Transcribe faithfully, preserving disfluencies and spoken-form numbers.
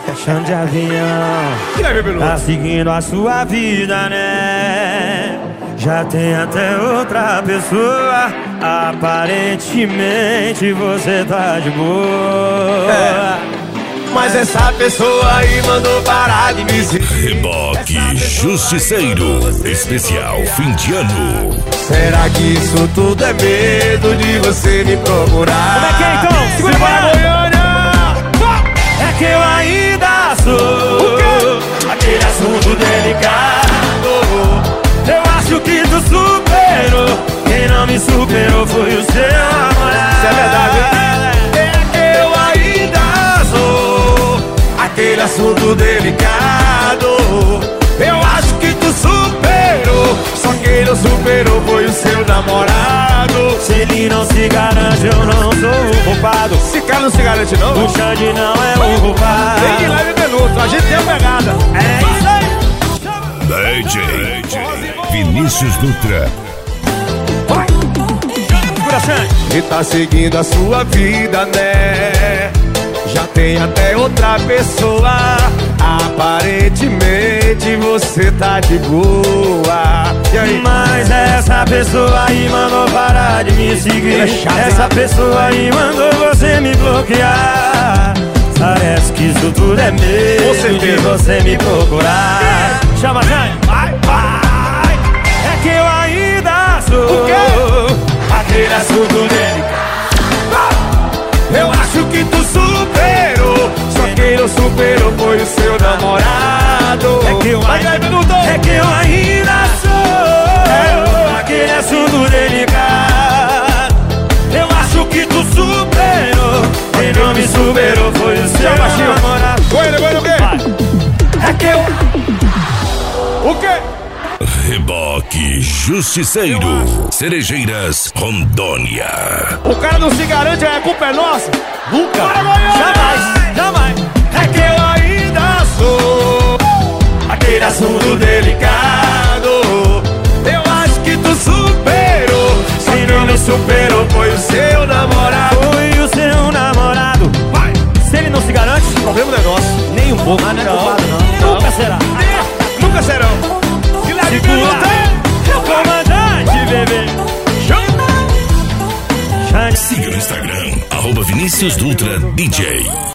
Chão de avião, tá seguindo a sua vida, né? Já tem até outra pessoa. Aparentemente você tá de boa, é. Mas essa pessoa aí mandou parar de me seguir. Reboque Justiceiro, especial fim de ano. Será que isso tudo é medo de você me procurar? Como é que é então? Segura para Goiânia! É que eu ainda sou aquele assunto delicado. Eu acho que tu superou. Quem não me superou foi o seu namorado. Isso é verdade, hein? É que eu ainda sou aquele assunto delicado. Eu acho que tu superou. Só quem não superou foi o seu namorado. Se ele não se garante, eu não sou o culpado. Se cara não se garante não, o Xande não é o culpado. Tem de leve minuto, a gente tem a pegada. É isso aí. D J Vinícius Dutra. E tá seguindo a sua vida, né? Já tem até outra pessoa. Aparentemente você tá de boa. E aí? Mas essa pessoa aí mandou parar de me seguir. É chato, essa pessoa aí mandou você me bloquear. Parece que isso tudo é medo de você me procurar. Chama, Jane. Vai, vai. É que eu ainda sou o quê? Aquele assunto dele. Eu acho que tu superou. Só quem não superou foi o seu namorado. É que eu ainda, é que eu ainda sou aquele assunto delicado. Eu acho que tu superou. Quem não me superou foi o seu namorado. Goiânia, Goiânia, o quê? É que eu... O quê? Reboque Justiceiro, Cerejeiras, Rondônia. O cara não se garante, a culpa é nossa? Nunca, jamais, jamais. É que eu ainda sou aquele assunto delicado. Eu acho que tu superou. Se não me superou foi o seu namorado. Foi o seu namorado. Vai. Se ele não se garante, o problema não é nosso. Nem um pouco, mas não é culpado não. Nunca será. Nunca serão. Segura, comandante, bebê. Siga no Instagram, arroba Vinícius Dutra D J.